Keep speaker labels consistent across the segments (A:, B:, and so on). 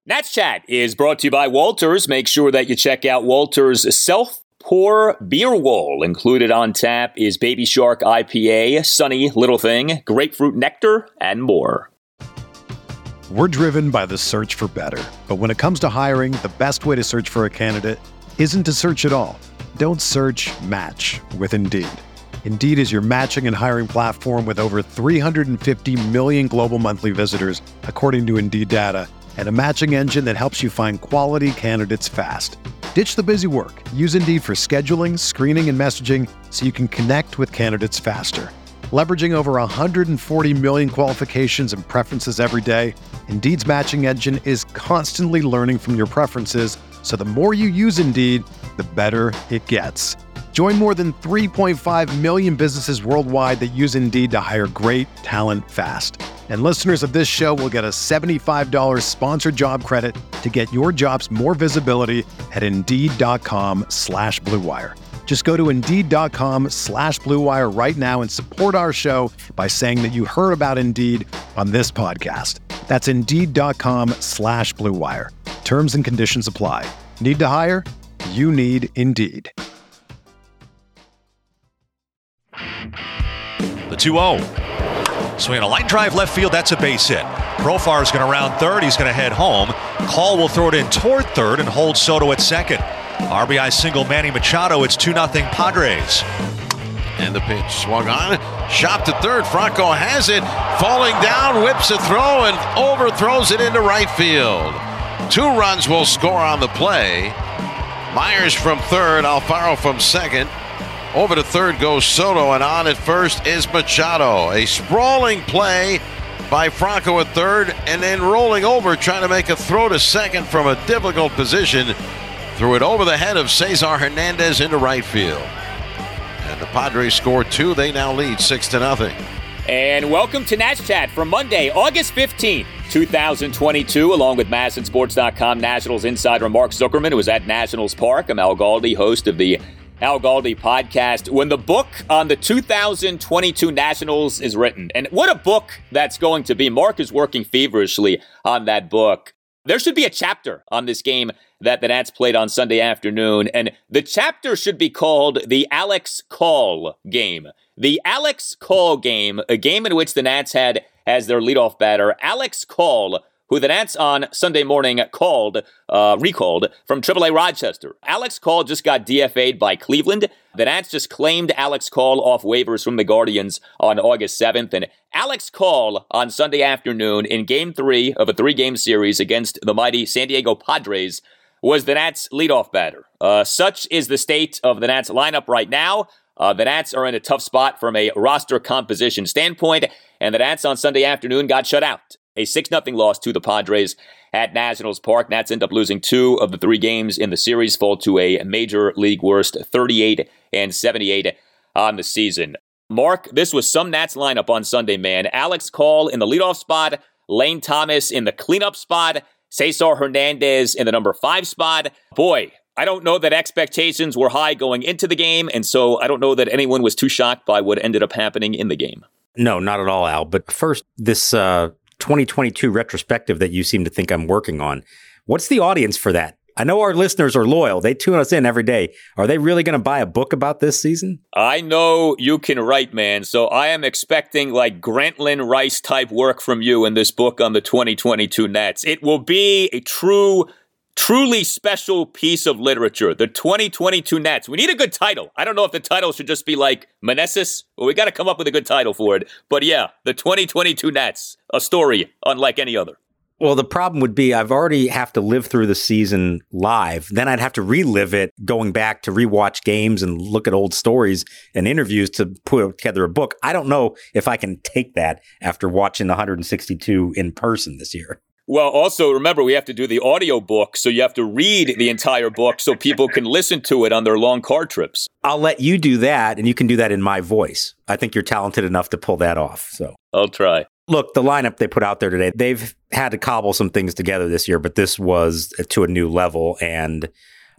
A: Nats Chat is brought to you by Walters. Make sure that you check out Walters' Self-Pour Beer Wall. Included on tap is Baby Shark IPA, Sunny Little Thing, Grapefruit Nectar, and more.
B: We're driven by the search for better. But when it comes to hiring, the best way to search for a candidate isn't to search at all. Don't search, match with Indeed. Indeed is your matching and hiring platform with over 350 million global monthly visitors, according to Indeed data, and a matching engine that helps you find quality candidates fast. Ditch the busy work. Use Indeed for scheduling, screening, and messaging so you can connect with candidates faster. Leveraging over 140 million qualifications and preferences every day, Indeed's matching engine is constantly learning from your preferences, so the more you use Indeed, the better it gets. Join more than 3.5 million businesses worldwide that use Indeed to hire great talent fast. And listeners of this show will get a $75 sponsored job credit to get your jobs more visibility at Indeed.com/Blue Wire. Just go to Indeed.com/Blue Wire right now and support our show by saying that you heard about Indeed on this podcast. That's Indeed.com/Blue Wire. Terms and conditions apply. Need to hire? You need Indeed.
C: The 2-0. Swinging a line drive left field. That's a base hit. Profar is going to round third. He's going to head home. Call will throw it in toward third and hold Soto at second. RBI single Manny Machado. It's 2-0 Padres.
D: And the pitch swung on. Shot to third. Franco has it. Falling down. Whips a throw and overthrows it into right field. 2 runs will score on the play. Myers from third. Alfaro from second. Over to third goes Soto, and on at first is Machado. A sprawling play by Franco at third, and then rolling over, trying to make a throw to second from a difficult position. Threw it over the head of Cesar Hernandez into right field. And the Padres score 2. They now lead 6-0.
A: And welcome to Nats Chat for Monday, August 15th, 2022, along with MASNsports.com Nationals insider Mark Zuckerman, who is at Nationals Park. I'm Al Galdi, host of the Al Galdi podcast. When the book on the 2022 Nationals is written, and what a book that's going to be. Mark is working feverishly on that book. There should be a chapter on this game that the Nats played on Sunday afternoon, and the chapter should be called the Alex Call Game. The Alex Call Game, a game in which the Nats had as their leadoff batter Alex Call, who the Nats on Sunday morning recalled from AAA Rochester. Alex Call just got DFA'd by Cleveland. The Nats just claimed Alex Call off waivers from the Guardians on August 7th. And Alex Call on Sunday afternoon in Game 3 of a 3-game series against the mighty San Diego Padres was the Nats' leadoff batter. Such is the state of the Nats lineup right now. The Nats are in a tough spot from a roster composition standpoint, and the Nats on Sunday afternoon got shut out. A 6-0 loss to the Padres at Nationals Park. Nats end up losing 2 of the 3 games in the series, fall to a major league worst 38-78 on the season. Mark, this was some Nats lineup on Sunday, man. Alex Call in the leadoff spot, Lane Thomas in the cleanup spot, Cesar Hernandez in the number 5 spot. Boy, I don't know that expectations were high going into the game, and so I don't know that anyone was too shocked by what ended up happening in the game.
E: No, not at all, Al. But first, this 2022 retrospective that you seem to think I'm working on. What's the audience for that? I know our listeners are loyal. They tune us in every day. Are they really going to buy a book about this season?
A: I know you can write, man. So I am expecting like Grantland Rice type work from you in this book on the 2022 Nats. It will be a truly special piece of literature. The 2022 Nats. We need a good title. I don't know if the title should just be like Meneses, or we got to come up with a good title for it. But yeah, the 2022 Nats, a story unlike any other.
E: Well, the problem would be I've already have to live through the season live. Then I'd have to relive it, going back to rewatch games and look at old stories and interviews to put together a book. I don't know if I can take that after watching the 162 in person this year.
A: Well, also, remember, we have to do the audio book, so you have to read the entire book so people can listen to it on their long car trips.
E: I'll let you do that, and you can do that in my voice. I think you're talented enough to pull that off. So
A: I'll try.
E: Look, the lineup they put out there today, they've had to cobble some things together this year, but this was to a new level. And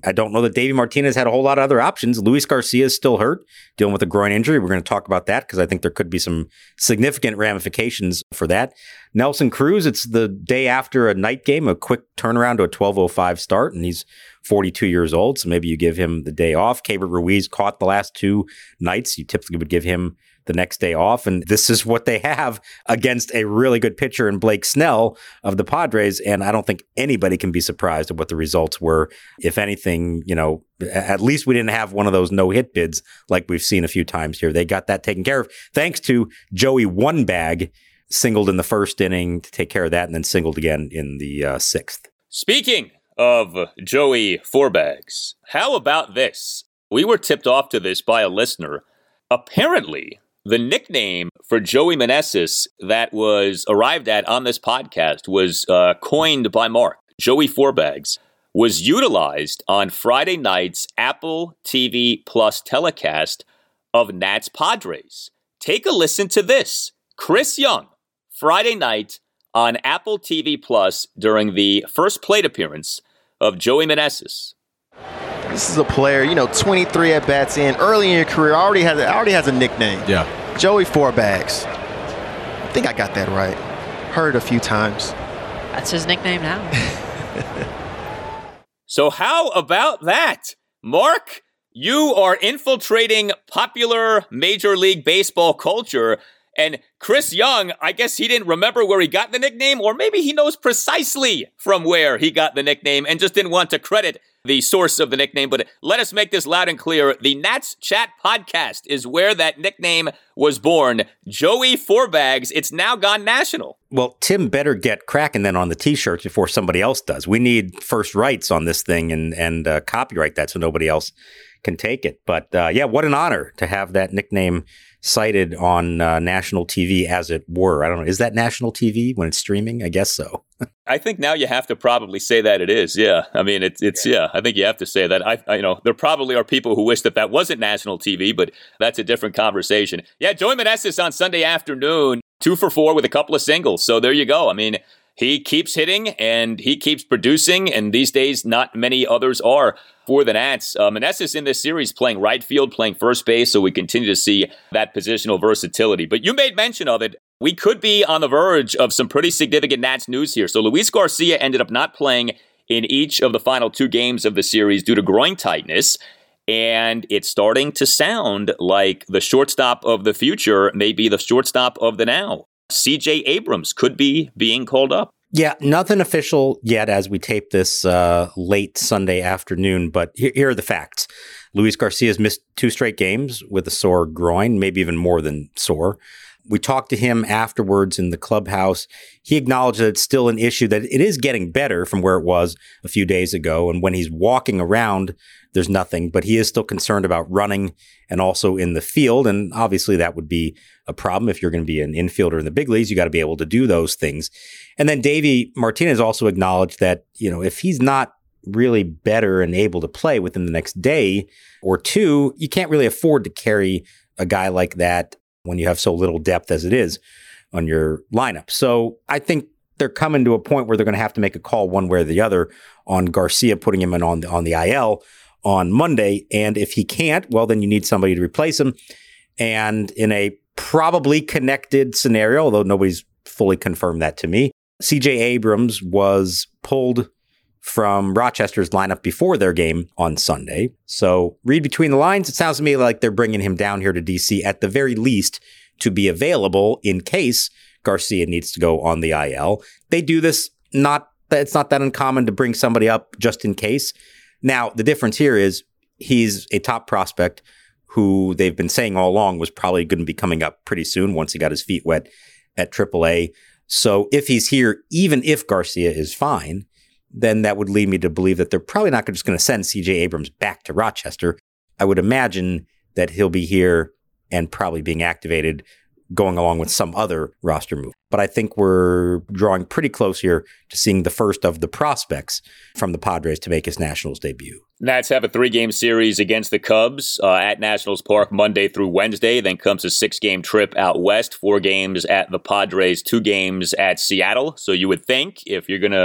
E: I don't know that Davey Martinez had a whole lot of other options. Luis Garcia is still hurt, dealing with a groin injury. We're going to talk about that because I think there could be some significant ramifications for that. Nelson Cruz, it's the day after a night game, a quick turnaround to a 12:05 start, and he's 42 years old, so maybe you give him the day off. Keibert Ruiz caught the last two nights. You typically would give him the next day off, and this is what they have against a really good pitcher in Blake Snell of the Padres, and I don't think anybody can be surprised at what the results were. If anything, at least we didn't have one of those no-hit bids like we've seen a few times here. They got that taken care of thanks to Joey One Bag, singled in the first inning to take care of that, and then singled again in the sixth.
A: Speaking of Joey Four Bags, how about this? We were tipped off to this by a listener. Apparently, the nickname for Joey Meneses that was arrived at on this podcast was coined by Mark. Joey Four Bags was utilized on Friday night's Apple TV Plus telecast of Nats Padres. Take a listen to this. Chris Young, Friday night on Apple TV Plus during the first plate appearance of Joey Meneses.
F: This is a player, 23 at-bats in, early in your career, already has a nickname.
D: Yeah.
F: Joey Four Bags. I think I got that right. Heard a few times.
G: That's his nickname now.
A: So how about that? Mark, you are infiltrating popular Major League Baseball culture. And Chris Young, I guess he didn't remember where he got the nickname, or maybe he knows precisely from where he got the nickname and just didn't want to credit the source of the nickname. But let us make this loud and clear. The Nats Chat podcast is where that nickname was born. Joey Four Bags. It's now gone national.
E: Well, Tim better get cracking then on the T-shirts before somebody else does. We need first rights on this thing and copyright that so nobody else can take it. But what an honor to have that nickname cited on national TV, as it were. I don't know. Is that national TV when it's streaming? I guess so.
A: I think now you have to probably say that it is. Yeah. I mean, it's I think you have to say that. I there probably are people who wish that wasn't national TV, but that's a different conversation. Yeah. Joey Meneses on Sunday afternoon, 2 for 4 with a couple of singles. So there you go. I mean, he keeps hitting and he keeps producing, and these days not many others are for the Nats. Meneses in this series playing right field, playing first base, so we continue to see that positional versatility. But you made mention of it. We could be on the verge of some pretty significant Nats news here. So Luis Garcia ended up not playing in each of the final 2 games of the series due to groin tightness, and it's starting to sound like the shortstop of the future may be the shortstop of the now. C.J. Abrams could be being called up.
E: Yeah, nothing official yet as we tape this late Sunday afternoon, but here are the facts. Luis Garcia's missed 2 straight games with a sore groin, maybe even more than sore. We talked to him afterwards in the clubhouse. He acknowledged that it's still an issue, that it is getting better from where it was a few days ago. And when he's walking around, there's nothing, but he is still concerned about running and also in the field. And obviously that would be a problem. If you're going to be an infielder in the big leagues, you got to be able to do those things. And then Davey Martinez also acknowledged that, if he's not really better and able to play within the next day or two, you can't really afford to carry a guy like that when you have so little depth as it is on your lineup. So I think they're coming to a point where they're going to have to make a call one way or the other on Garcia, putting him in on the IL on Monday. And if he can't, well, then you need somebody to replace him. And in a probably connected scenario, although nobody's fully confirmed that to me, C.J. Abrams was pulled from Rochester's lineup before their game on Sunday. So read between the lines. It sounds to me like they're bringing him down here to D.C. at the very least to be available in case Garcia needs to go on the IL. They do this, it's not that uncommon to bring somebody up just in case. Now, the difference here is he's a top prospect who they've been saying all along was probably going to be coming up pretty soon once he got his feet wet at AAA. So if he's here, even if Garcia is fine, then that would lead me to believe that they're probably not just going to send C.J. Abrams back to Rochester. I would imagine that he'll be here and probably being activated going along with some other roster move. But I think we're drawing pretty close here to seeing the first of the prospects from the Padres to make his Nationals debut.
A: Nats have a 3-game series against the Cubs at Nationals Park Monday through Wednesday. Then comes a 6-game trip out west, 4 games at the Padres, 2 games at Seattle. So you would think if you're going to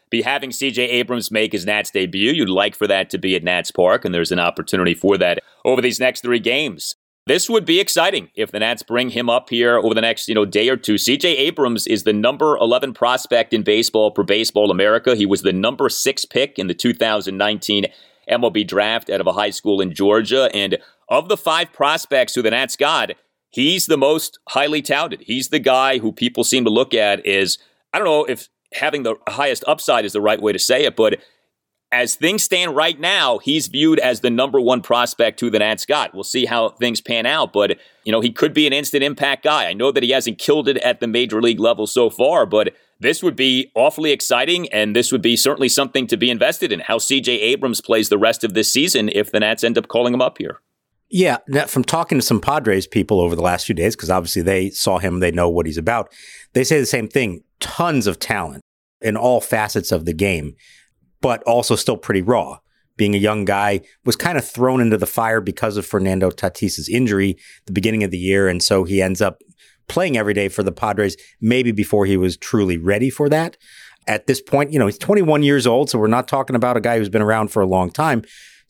A: be having C.J. Abrams make his Nats debut. You'd like for that to be at Nats Park, and there's an opportunity for that over these next 3 games. This would be exciting if the Nats bring him up here over the next day or two. C.J. Abrams is the number 11 prospect in baseball per Baseball America. He was the number 6 pick in the 2019 MLB draft out of a high school in Georgia. And of the 5 prospects who the Nats got, he's the most highly touted. He's the guy who people seem to look at as, I don't know if having the highest upside is the right way to say it, but as things stand right now, he's viewed as the number 1 prospect who the Nats got. We'll see how things pan out, but he could be an instant impact guy. I know that he hasn't killed it at the major league level so far, but this would be awfully exciting, and this would be certainly something to be invested in, how C.J. Abrams plays the rest of this season if the Nats end up calling him up here.
E: Yeah, from talking to some Padres people over the last few days, because obviously they saw him, they know what he's about, they say the same thing. Tons of talent in all facets of the game, but also still pretty raw. Being a young guy, was kind of thrown into the fire because of Fernando Tatis's injury at the beginning of the year, and so he ends up playing every day for the Padres, maybe before he was truly ready for that. At this point, he's 21 years old, so we're not talking about a guy who's been around for a long time.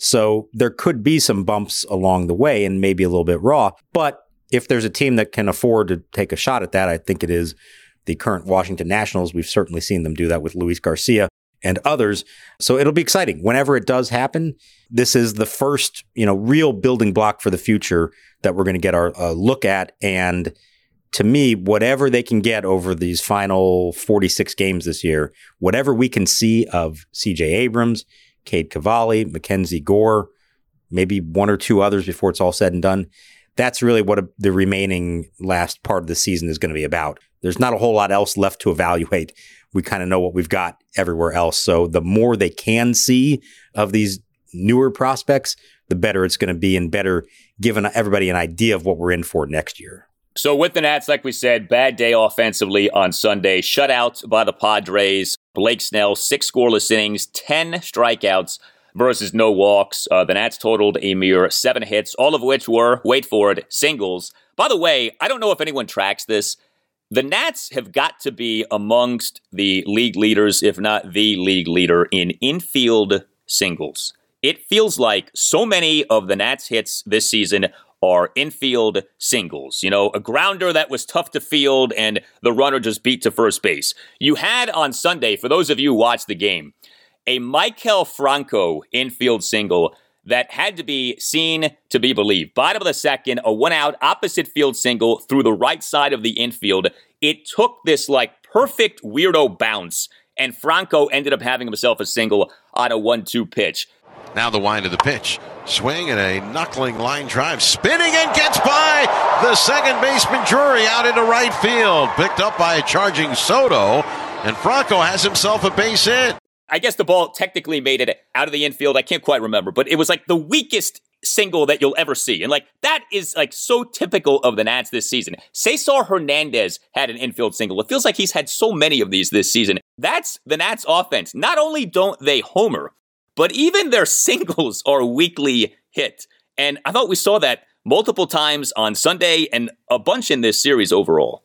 E: So there could be some bumps along the way and maybe a little bit raw. But if there's a team that can afford to take a shot at that, I think it is the current Washington Nationals. We've certainly seen them do that with Luis Garcia and others. So it'll be exciting. Whenever it does happen, this is the first, real building block for the future that we're going to get our look at. And to me, whatever they can get over these final 46 games this year, whatever we can see of C.J. Abrams, Cade Cavalli, Mackenzie Gore, maybe 1 or 2 others before it's all said and done, that's really what the remaining last part of the season is going to be about. There's not a whole lot else left to evaluate. We kind of know what we've got everywhere else. So the more they can see of these newer prospects, the better it's going to be and better giving everybody an idea of what we're in for next year.
A: So with the Nats, like we said, bad day offensively on Sunday. Shut out by the Padres. Blake Snell, 6 scoreless innings, 10 strikeouts versus no walks. The Nats totaled a mere 7 hits, all of which were, wait for it, singles. By the way, I don't know if anyone tracks this. The Nats have got to be amongst the league leaders, if not the league leader, in infield singles. It feels like so many of the Nats hits this season are infield singles. A grounder that was tough to field and the runner just beat to first base. You had on Sunday, for those of you who watched the game, a Maikel Franco infield single that had to be seen to be believed. Bottom of the second, a 1-out opposite field single through the right side of the infield. It took this perfect weirdo bounce, and Franco ended up having himself a single on a 1-2 pitch.
D: Now the wind of the pitch. Swing and a knuckling line drive. Spinning and gets by the second baseman Drury out into right field. Picked up by a charging Soto. And Franco has himself a base hit.
A: I guess the ball technically made it out of the infield. I can't quite remember. But it was the weakest single that you'll ever see. And that is so typical of the Nats this season. Cesar Hernandez had an infield single. It feels like he's had so many of these this season. That's the Nats offense. Not only don't they homer, but even their singles are weakly hit. And I thought we saw that multiple times on Sunday and a bunch in this series overall.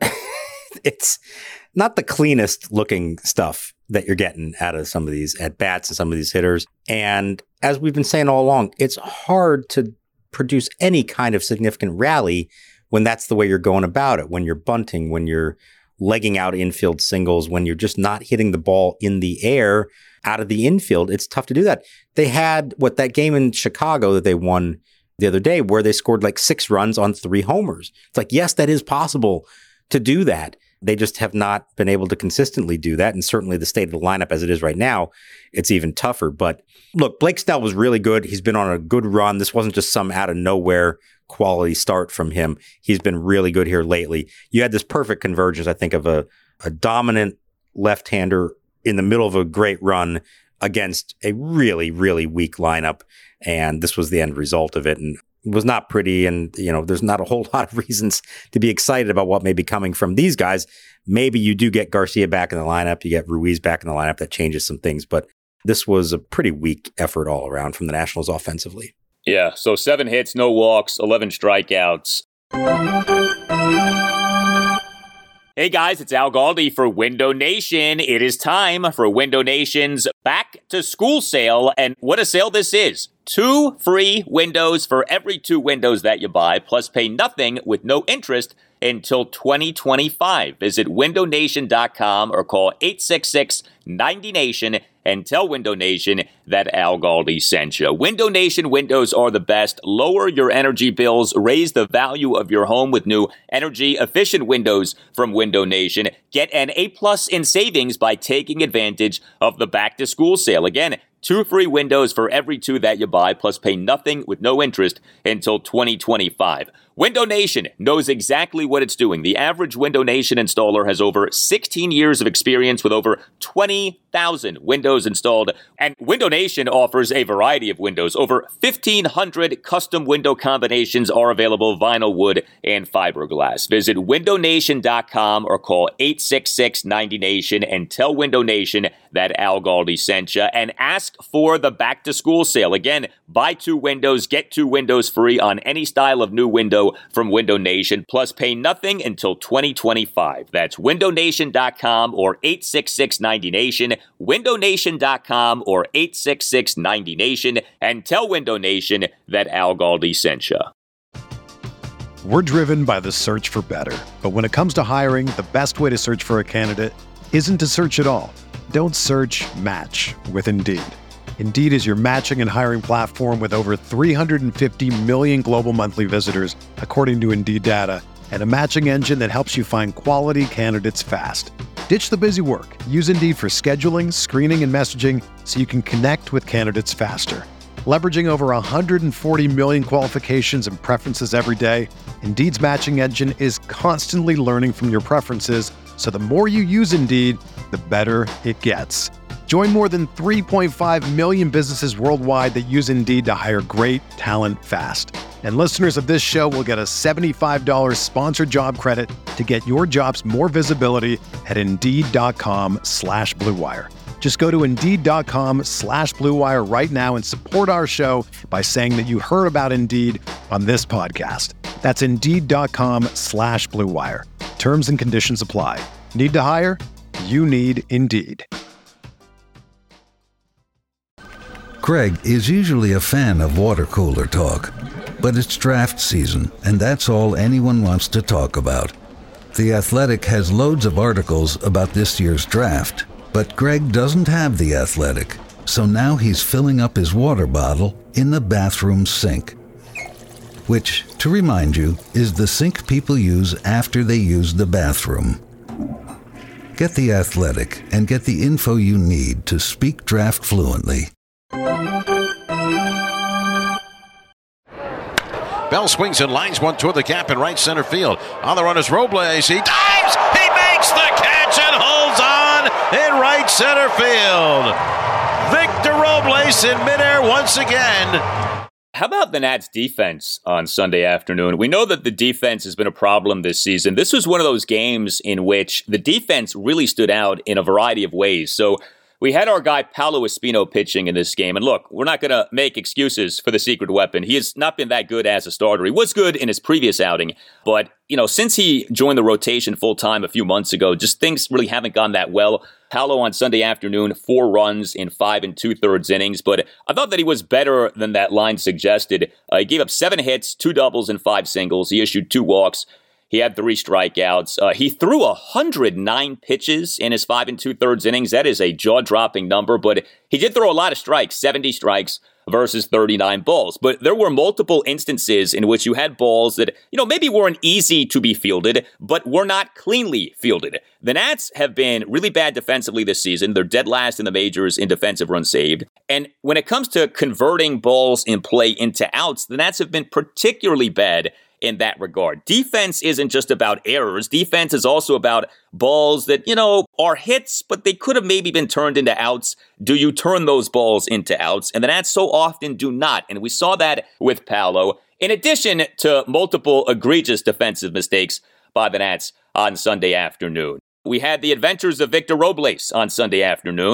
E: It's not the cleanest looking stuff that you're getting out of some of these at-bats and some of these hitters. And as we've been saying all along, it's hard to produce any kind of significant rally when that's the way you're going about it, when you're bunting, when you're legging out infield singles, when you're just not hitting the ball in the air out of the infield. It's tough to do that. They had that game in Chicago that they won the other day where they scored 6 runs on 3 homers. It's yes, that is possible to do that. They just have not been able to consistently do that. And certainly the state of the lineup as it is right now, it's even tougher. But look, Blake Snell was really good. He's been on a good run. This wasn't just some out of nowhere quality start from him. He's been really good here lately. You had this perfect convergence, I think, of a dominant left-hander in the middle of a great run against a really, really weak lineup. And this was the end result of it. And it was not pretty. And, there's not a whole lot of reasons to be excited about what may be coming from these guys. Maybe you do get Garcia back in the lineup. You get Ruiz back in the lineup. That changes some things. But this was a pretty weak effort all around from the Nationals offensively.
A: Yeah. So 7 hits, no walks, 11 strikeouts. Hey guys, it's Al Galdi for Window Nation. It is time for Window Nation's back to school sale. And what a sale this is. 2 free windows for every 2 windows that you buy, plus pay nothing with no interest until 2025. Visit windownation.com or call 866-90NATION and tell Window Nation that Al Galdi sent you. Window Nation windows are the best. Lower your energy bills, raise the value of your home with new energy-efficient windows from Window Nation. Get an A+ in savings by taking advantage of the back-to-school sale. Again, 2 free windows for every 2 that you buy, plus pay nothing with no interest until 2025. Window Nation knows exactly what it's doing. The average Window Nation installer has over 16 years of experience with over 20,000 windows installed. And Window Nation offers a variety of windows. Over 1,500 custom window combinations are available: vinyl, wood, and fiberglass. Visit windownation.com or call 866-90NATION and tell Window Nation that Al Galdi sent you. And ask for the back-to-school sale. Again, buy 2 windows, get 2 windows free on any style of new window from Window Nation, plus pay nothing until 2025. That's windownation.com or 866-90NATION, windownation.com or 866-90NATION, and tell Window Nation that Al Galdi sent you.
B: We're driven by the search for better. But when it comes to hiring, the best way to search for a candidate isn't to search at all. Don't search, match with Indeed. Indeed is your matching and hiring platform with over 350 million global monthly visitors, according to Indeed data, and a matching engine that helps you find quality candidates fast. Ditch the busy work. Use Indeed for scheduling, screening, and messaging so you can connect with candidates faster. Leveraging over 140 million qualifications and preferences every day, Indeed's matching engine is constantly learning from your preferences, so the more you use Indeed, the better it gets. Join more than 3.5 million businesses worldwide that use Indeed to hire great talent fast. And listeners of this show will get a $75 sponsored job credit to get your jobs more visibility at Indeed.com/Blue Wire. Just go to Indeed.com/Blue Wire right now and support our show by saying that you heard about Indeed on this podcast. That's Indeed.com/Blue Wire. Terms and conditions apply. Need to hire? You need Indeed.
H: Greg is usually a fan of water cooler talk, but it's draft season, and that's all anyone wants to talk about. The Athletic has loads of articles about this year's draft, but Greg doesn't have The Athletic, so now he's filling up his water bottle in the bathroom sink, which, to remind you, is the sink people use after they use the bathroom. Get The Athletic and get the info you need to speak draft fluently.
D: Bell swings and lines one toward the gap in right center field. On the run is Robles. He dives. He makes the catch and holds on in right center field. Victor Robles in midair once again.
A: How about the Nats defense on Sunday afternoon? We know that the defense has been a problem this season. This was one of those games in which the defense really stood out in a variety of ways. So we had our guy Paolo Espino pitching in this game. And look, we're not going to make excuses for the secret weapon. He has not been that good as a starter. He was good in his previous outing. But, since he joined the rotation full-time a few months ago, just things really haven't gone that well. Paolo on Sunday afternoon, 4 runs in 5 2/3 innings. But I thought that he was better than that line suggested. He gave up 7 hits, 2 doubles, and 5 singles. He issued 2 walks. He had 3 strikeouts. He threw 109 pitches in his 5 2/3 innings. That is a jaw-dropping number, but he did throw a lot of strikes, 70 strikes versus 39 balls. But there were multiple instances in which you had balls that, maybe weren't easy to be fielded, but were not cleanly fielded. The Nats have been really bad defensively this season. They're dead last in the majors in defensive runs saved. And when it comes to converting balls in play into outs, the Nats have been particularly bad in that regard. Defense isn't just about errors. Defense is also about balls that, are hits, but they could have maybe been turned into outs. Do you turn those balls into outs? And the Nats so often do not. And we saw that with Paolo, in addition to multiple egregious defensive mistakes by the Nats on Sunday afternoon. We had the adventures of Victor Robles on Sunday afternoon, and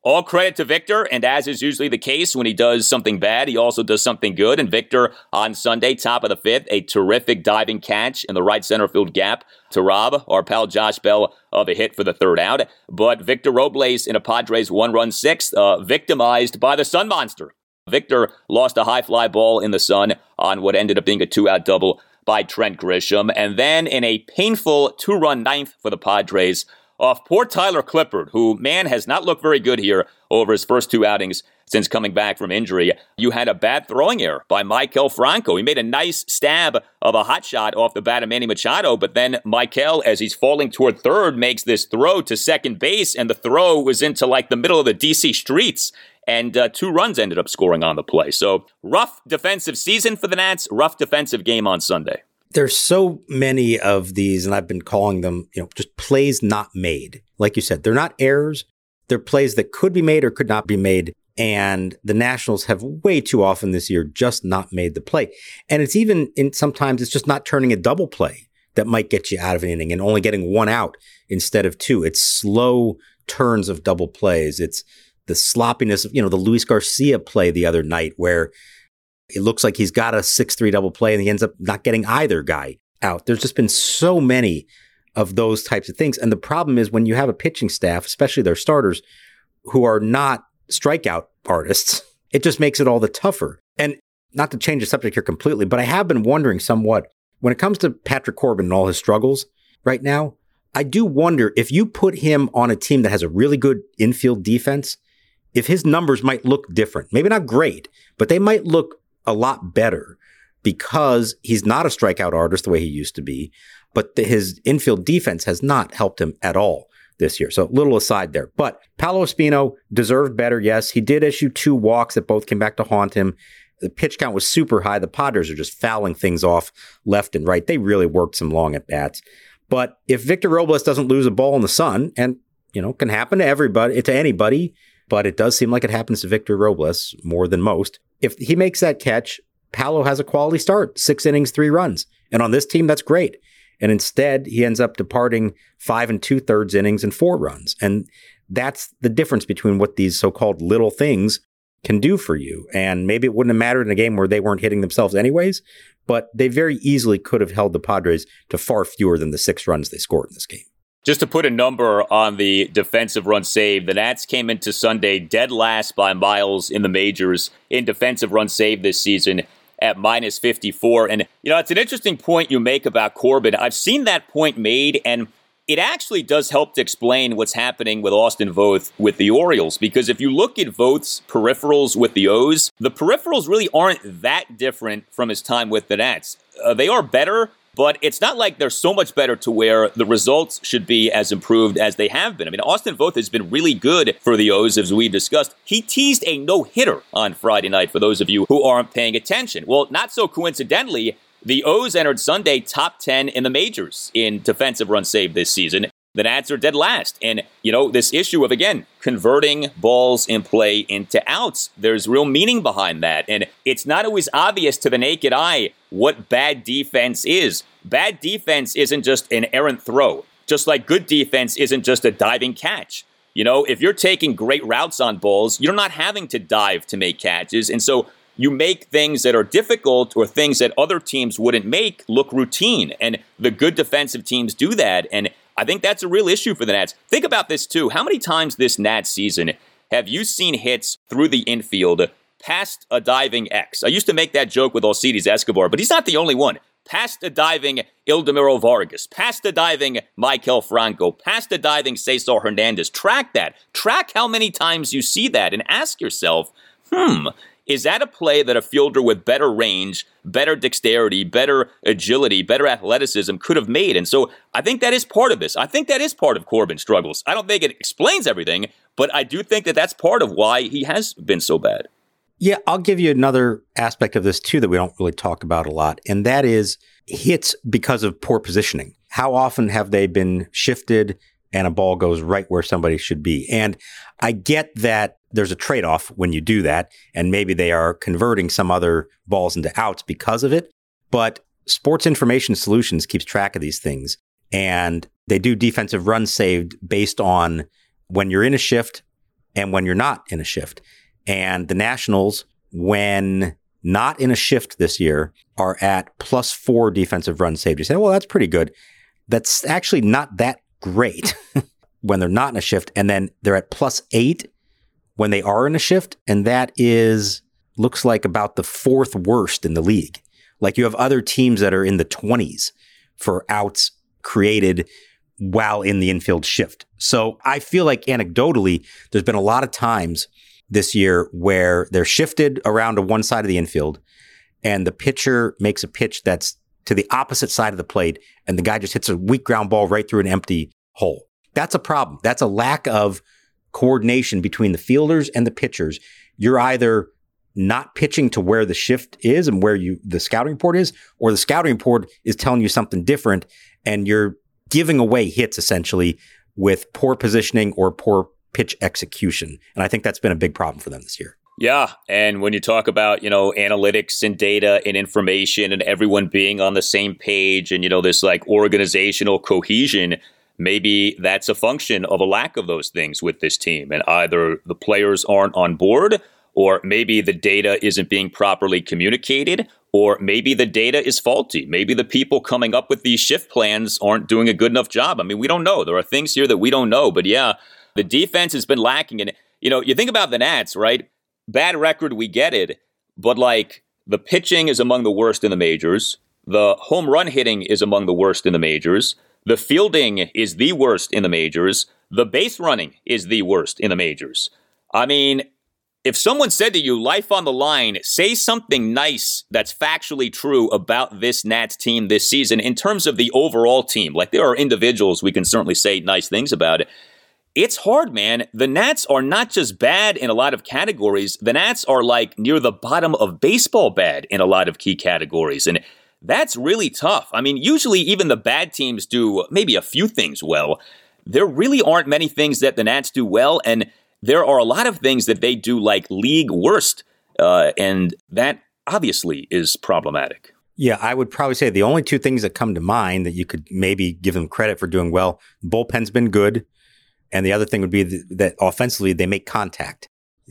A: All credit to Victor, and as is usually the case when he does something bad, he also does something good. And Victor on Sunday, top of the fifth, a terrific diving catch in the right center field gap to rob our pal Josh Bell of a hit for the third out. But Victor Robles in a Padres one-run sixth, victimized by the Sun Monster. Victor lost a high fly ball in the sun on what ended up being a two-out double by Trent Grisham. And then in a painful two-run ninth for the Padres, off poor Tyler Clippard, who, man, has not looked very good here over his first two outings since coming back from injury. You had a bad throwing error by Maikel Franco. He made a nice stab of a hot shot off the bat of Manny Machado, but then Maikel, as he's falling toward third, makes this throw to second base, and the throw was into like the middle of the D.C. streets, and 2 runs ended up scoring on the play. So rough defensive season for the Nats, rough defensive game on Sunday.
E: There's so many of these, and I've been calling them, just plays not made. Like you said, they're not errors. They're plays that could be made or could not be made. And the Nationals have way too often this year just not made the play. And it's even sometimes it's just not turning a double play that might get you out of an inning and only getting 1 out instead of 2. It's slow turns of double plays. It's the sloppiness of, the Luis Garcia play the other night where it looks like he's got a 6-3 double play and he ends up not getting either guy out. There's just been so many of those types of things. And the problem is when you have a pitching staff, especially their starters, who are not strikeout artists, it just makes it all the tougher. And not to change the subject here completely, but I have been wondering somewhat when it comes to Patrick Corbin and all his struggles right now, I do wonder if you put him on a team that has a really good infield defense, if his numbers might look different. Maybe not great, but they might look a lot better because he's not a strikeout artist the way he used to be, but his infield defense has not helped him at all this year. So a little aside there. But Paolo Espino deserved better, yes. He did issue 2 walks that both came back to haunt him. The pitch count was super high. The Padres are just fouling things off left and right. They really worked some long at-bats. But if Victor Robles doesn't lose a ball in the sun, and, can happen to anybody, but it does seem like it happens to Victor Robles more than most. If he makes that catch, Paolo has a quality start, 6 innings, 3 runs. And on this team, that's great. And instead, he ends up departing 5 2/3 innings and 4 runs. And that's the difference between what these so-called little things can do for you. And maybe it wouldn't have mattered in a game where they weren't hitting themselves anyways, but they very easily could have held the Padres to far fewer than the 6 runs they scored in this game.
A: Just to put a number on the defensive run saved, the Nats came into Sunday dead last by miles in the majors in defensive run saved this season at -54. And, it's an interesting point you make about Corbin. I've seen that point made, and it actually does help to explain what's happening with Austin Voth with the Orioles. Because if you look at Voth's peripherals with the O's, the peripherals really aren't that different from his time with the Nats. They are better, but it's not like they're so much better to where the results should be as improved as they have been. I mean, Austin Voth has been really good for the O's, as we discussed. He teased a no-hitter on Friday night, for those of you who aren't paying attention. Well, not so coincidentally, the O's entered Sunday top 10 in the majors in defensive run saved this season. The Nats are dead last. And, this issue of, again, converting balls in play into outs, there's real meaning behind that. And it's not always obvious to the naked eye what bad defense is. Bad defense isn't just an errant throw, just like good defense isn't just a diving catch. If you're taking great routes on balls, you're not having to dive to make catches. And so you make things that are difficult or things that other teams wouldn't make look routine. And the good defensive teams do that. And I think that's a real issue for the Nats. Think about this, too. How many times this Nats season have you seen hits through the infield past a diving X? I used to make that joke with Alcides Escobar, but he's not the only one. Past a diving Ildemiro Vargas, past a diving Maikel Franco, past a diving Cesar Hernandez. Track that. Track how many times you see that and ask yourself, is that a play that a fielder with better range, better dexterity, better agility, better athleticism could have made? And so I think that is part of this. I think that is part of Corbin's struggles. I don't think it explains everything, but I do think that that's part of why he has been so bad.
E: Yeah, I'll give you another aspect of this, too, that we don't really talk about a lot, and that is hits because of poor positioning. How often have they been shifted and a ball goes right where somebody should be? And I get that there's a trade-off when you do that, and maybe they are converting some other balls into outs because of it. But Sports Information Solutions keeps track of these things, and they do defensive runs saved based on when you're in a shift and when you're not in a shift. And the Nationals, when not in a shift this year, are at +4 defensive run saved. You say, well, that's pretty good. That's actually not that great when they're not in a shift. And then they're at +8 when they are in a shift. And that looks like about the 4th worst in the league. Like, you have other teams that are in the 20s for outs created while in the infield shift. So I feel like anecdotally, there's been a lot of times this year where they're shifted around to one side of the infield and the pitcher makes a pitch that's to the opposite side of the plate and the guy just hits a weak ground ball right through an empty hole. That's a problem. That's a lack of coordination between the fielders and the pitchers. You're either not pitching to where the shift is and where the scouting report is, or the scouting report is telling you something different and you're giving away hits essentially with poor positioning or poor pitch execution. And I think that's been a big problem for them this year.
A: Yeah. And when you talk about, analytics and data and information and everyone being on the same page and, this like organizational cohesion, maybe that's a function of a lack of those things with this team. And either the players aren't on board, or maybe the data isn't being properly communicated, or maybe the data is faulty. Maybe the people coming up with these shift plans aren't doing a good enough job. I mean, we don't know. There are things here that we don't know. But yeah, the defense has been lacking. And, you think about the Nats, right? Bad record, we get it. But like, the pitching is among the worst in the majors. The home run hitting is among the worst in the majors. The fielding is the worst in the majors. The base running is the worst in the majors. I mean, if someone said to you, life on the line, say something nice that's factually true about this Nats team this season in terms of the overall team. Like, there are individuals we can certainly say nice things about it. It's hard, man. The Nats are not just bad in a lot of categories. The Nats are like near the bottom of baseball bad in a lot of key categories. And that's really tough. I mean, usually even the bad teams do maybe a few things well. There really aren't many things that the Nats do well. And there are a lot of things that they do like league worst. And that obviously is problematic.
E: Yeah, I would probably say the only two things that come to mind that you could maybe give them credit for doing well, bullpen's been good. And the other thing would be that offensively, they make contact,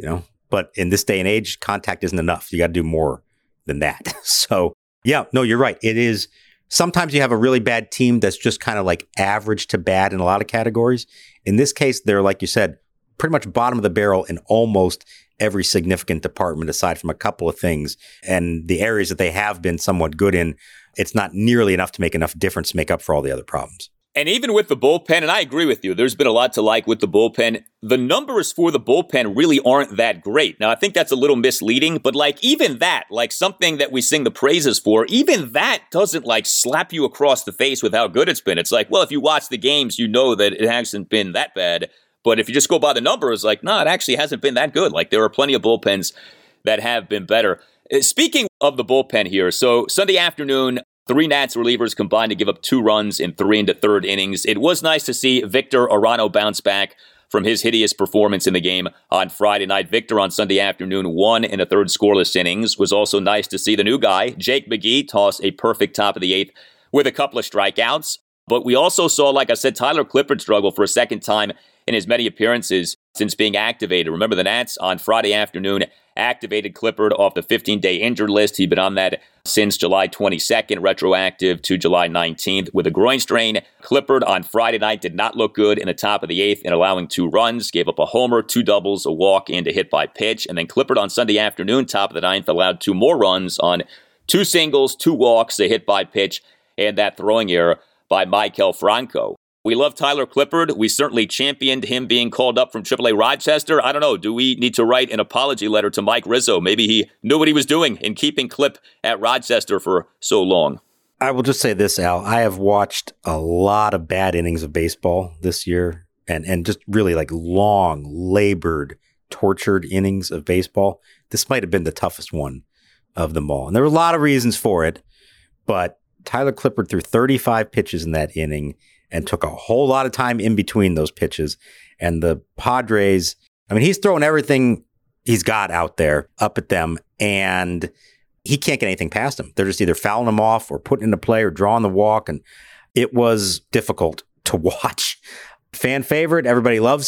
E: But in this day and age, contact isn't enough. You got to do more than that. So, yeah, no, you're right. It is. Sometimes you have a really bad team that's just kind of like average to bad in a lot of categories. In this case, they're, like you said, pretty much bottom of the barrel in almost every significant department aside from a couple of things. And the areas that they have been somewhat good in, it's not nearly enough to make enough difference to make up for all the other problems.
A: And even with the bullpen, and I agree with you, there's been a lot to like with the bullpen. The numbers for the bullpen really aren't that great. Now, I think that's a little misleading, but like even that, like something that we sing the praises for, even that doesn't like slap you across the face with how good it's been. It's like, well, if you watch the games, you know that it hasn't been that bad. But if you just go by the numbers, like, no, it actually hasn't been that good. Like, there are plenty of bullpens that have been better. Speaking of the bullpen here, so Sunday afternoon, 3 Nats relievers combined to give up 2 runs in 3 and a third innings. It was nice to see Victor Arano bounce back from his hideous performance in the game on Friday night. Victor on Sunday afternoon, 1 and a third scoreless innings. Was also nice to see the new guy, Jake McGee, toss a perfect top of the 8th with a couple of strikeouts. But we also saw, like I said, Tyler Clippard struggle for a second time in his many appearances since being activated. Remember, the Nats on Friday afternoon activated Clippard off the 15-day injured list. He'd been on that since July 22nd, retroactive to July 19th with a groin strain. Clippard on Friday night did not look good in the top of the 8th in allowing 2 runs, gave up a homer, 2 doubles, a walk, and a hit by pitch. And then Clippard on Sunday afternoon, top of the 9th, allowed 2 more runs on 2 singles, 2 walks, a hit by pitch, and that throwing error by Maikel Franco. We love Tyler Clippard. We certainly championed him being called up from AAA Rochester. I don't know. Do we need to write an apology letter to Mike Rizzo? Maybe he knew what he was doing in keeping Clip at Rochester for so long.
E: I will just say this, Al. I have watched a lot of bad innings of baseball this year and just really like long, labored, tortured innings of baseball. This might have been the toughest one of them all. And there were a lot of reasons for it, but Tyler Clippard threw 35 pitches in that inning and took a whole lot of time in between those pitches. And the Padres, I mean, he's throwing everything he's got out there up at them, and he can't get anything past them. They're just either fouling him off or putting into play or drawing the walk. And it was difficult to watch. Fan favorite, everybody loves him.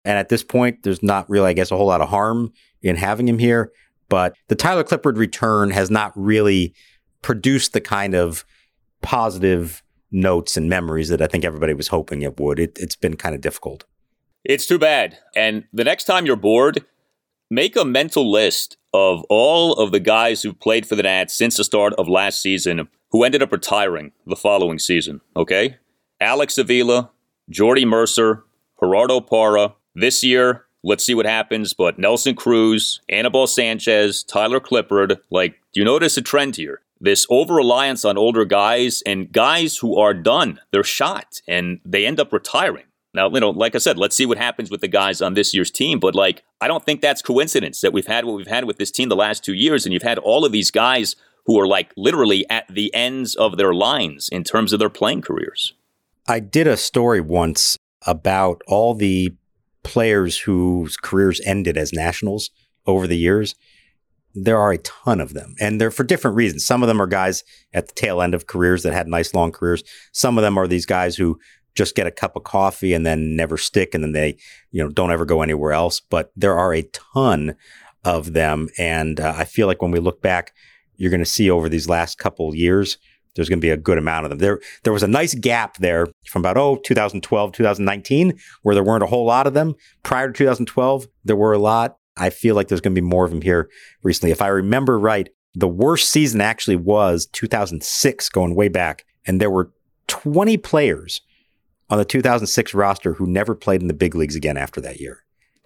E: And at this point, there's not really, I guess, a whole lot of harm in having him here. But the Tyler Clippard return has not really produced the kind of positive notes and memories that I think everybody was hoping it would. It's been kind of difficult.
A: It's too bad. And the next time you're bored, make a mental list of all of the guys who played for the Nats since the start of last season who ended up retiring the following season, okay? Alex Avila, Jordy Mercer, Gerardo Parra. This year, let's see what happens, but Nelson Cruz, Anibal Sanchez, Tyler Clippard, do you notice a trend here? This over-reliance on older guys and guys who are done. They're shot, and they end up retiring. Now, like I said, let's see what happens with the guys on this year's team. But, I don't think that's coincidence that we've had what we've had with this team the last 2 years. And you've had all of these guys who are, literally at the ends of their lines in terms of their playing careers.
E: I did a story once about all the players whose careers ended as Nationals over the years. There are a ton of them, and they're for different reasons. Some of them are guys at the tail end of careers that had nice long careers. Some of them are these guys who just get a cup of coffee and then never stick, and then they, don't ever go anywhere else. But there are a ton of them, and I feel like when we look back, you're going to see over these last couple years, there's going to be a good amount of them. There was a nice gap there from about 2012, 2019, where there weren't a whole lot of them. Prior to 2012, there were a lot. I feel like there's going to be more of them here recently. If I remember right, the worst season actually was 2006, going way back, and there were 20 players on the 2006 roster who never played in the big leagues again after that year.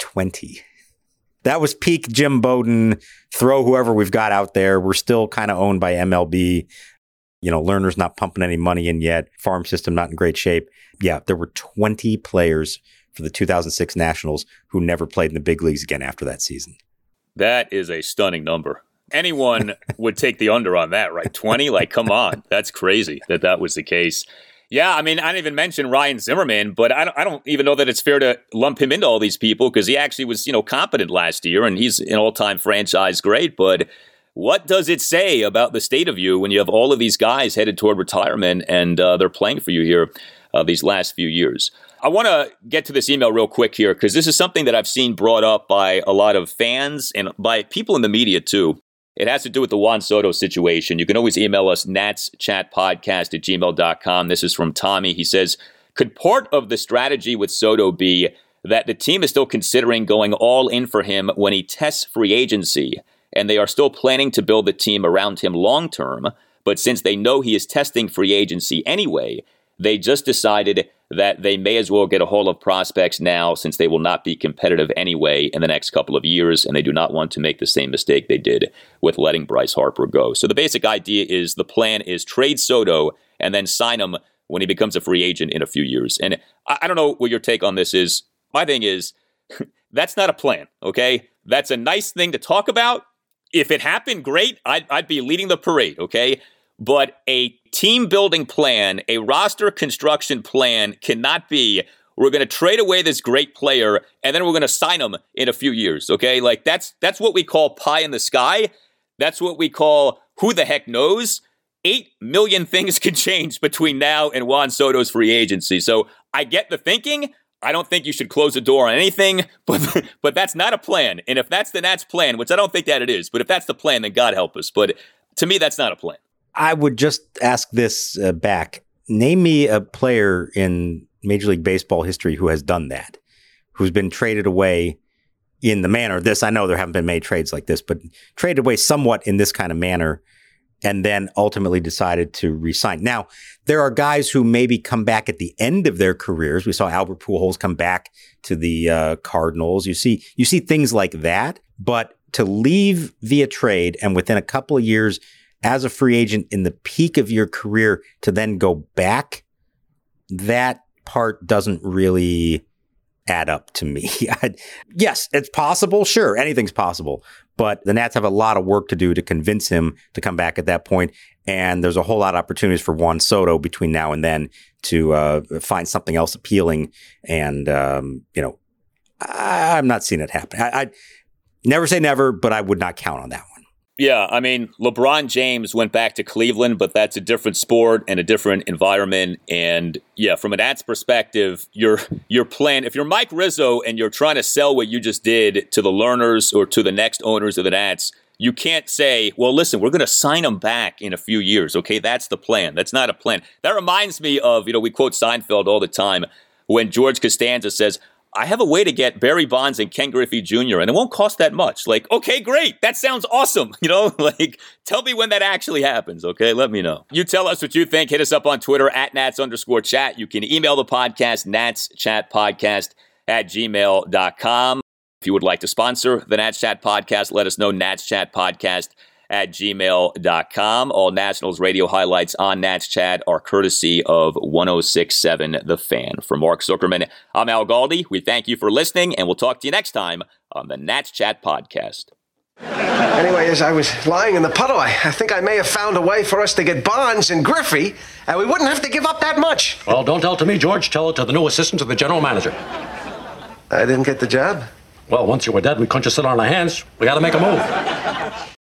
E: 20. That was peak Jim Bowden, throw whoever we've got out there. We're still kind of owned by MLB. Lerner's not pumping any money in yet. Farm system not in great shape. Yeah, there were 20 players for the 2006 Nationals who never played in the big leagues again after that season.
A: That is a stunning number. Anyone would take the under on that, right? 20? Come on. That's crazy that was the case. Yeah, I didn't even mention Ryan Zimmerman, but I don't even know that it's fair to lump him into all these people because he actually was, competent last year and he's an all-time franchise great. But what does it say about the state of you when you have all of these guys headed toward retirement and they're playing for you here these last few years? I want to get to this email real quick here because this is something that I've seen brought up by a lot of fans and by people in the media too. It has to do with the Juan Soto situation. You can always email us, natschatpodcast@gmail.com. This is from Tommy. He says, could part of the strategy with Soto be that the team is still considering going all in for him when he tests free agency, and they are still planning to build the team around him long term, but since they know he is testing free agency anyway, they just decided that they may as well get a hold of prospects now since they will not be competitive anyway in the next couple of years, and they do not want to make the same mistake they did with letting Bryce Harper go. So the basic idea is the plan is trade Soto and then sign him when he becomes a free agent in a few years. And I don't know what your take on this is. My thing is, that's not a plan, okay? That's a nice thing to talk about. If it happened, great. I'd be leading the parade, okay? But a team-building plan, a roster construction plan cannot be, we're going to trade away this great player, and then we're going to sign him in a few years, okay? That's what we call pie in the sky. That's what we call who the heck knows. 8 million things can change between now and Juan Soto's free agency. So I get the thinking. I don't think you should close the door on anything, but that's not a plan. And if that's the Nats' plan, which I don't think that it is, but if that's the plan, then God help us. But to me, that's not a plan.
E: I would just ask this back. Name me a player in Major League Baseball history who has done that, who's been traded away in the manner of this. I know there haven't been many trades like this, but traded away somewhat in this kind of manner and then ultimately decided to resign. Now, there are guys who maybe come back at the end of their careers. We saw Albert Pujols come back to the Cardinals. You see things like that, but to leave via trade and within a couple of years as a free agent in the peak of your career to then go back, that part doesn't really add up to me. Yes, it's possible. Sure, anything's possible. But the Nats have a lot of work to do to convince him to come back at that point. And there's a whole lot of opportunities for Juan Soto between now and then to find something else appealing. And, I'm not seeing it happen. I never say never, but I would not count on that one.
A: Yeah, I mean, LeBron James went back to Cleveland, but that's a different sport and a different environment. And yeah, from a Nats perspective, you're playing. If you're Mike Rizzo and you're trying to sell what you just did to the learners or to the next owners of the Nats, you can't say, well, listen, we're going to sign him back in a few years. Okay, that's the plan. That's not a plan. That reminds me of, we quote Seinfeld all the time when George Costanza says, I have a way to get Barry Bonds and Ken Griffey Jr., and it won't cost that much. Like, okay, great. That sounds awesome. Tell me when that actually happens, okay? Let me know. You tell us what you think. Hit us up on Twitter at Nats_chat. You can email the podcast, natschatpodcast@gmail.com. If you would like to sponsor the Nats Chat Podcast, let us know, natschatpodcast@gmail.com. All Nationals radio highlights on Nats Chat are courtesy of 106.7 The Fan. For Mark Zuckerman, I'm Al Galdi. We thank you for listening, and we'll talk to you next time on the Nats Chat Podcast.
I: Anyway, as I was lying in the puddle, I think I may have found a way for us to get Bonds and Griffey, and we wouldn't have to give up that much.
J: Well, don't tell it to me, George. Tell it to the new assistant to the general manager.
I: I didn't get the job.
J: Well, once you were dead, we couldn't just sit on our hands. We got to make a move.